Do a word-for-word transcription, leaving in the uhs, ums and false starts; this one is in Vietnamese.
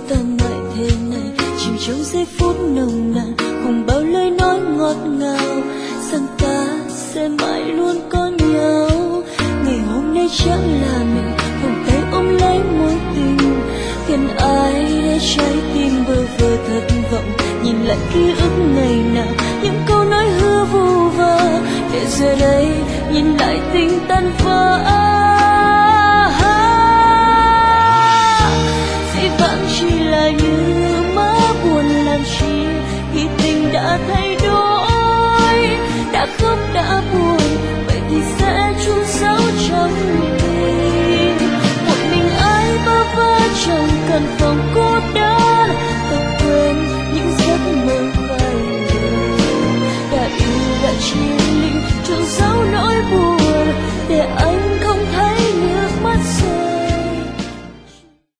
ta mãi thế này, chìm trong giây phút nồng nàn cùng bao lời nói ngọt ngào, rằng ta sẽ mãi luôn có nhau. Ngày hôm nay chẳng là mình vòng tay ôm lấy mối tình, gần ai để trái tim bơ vơ thất vọng. Nhìn lại ký ức ngày nào, những câu nói hứa vu vơ, để giờ đây nhìn lại tình tan vỡ.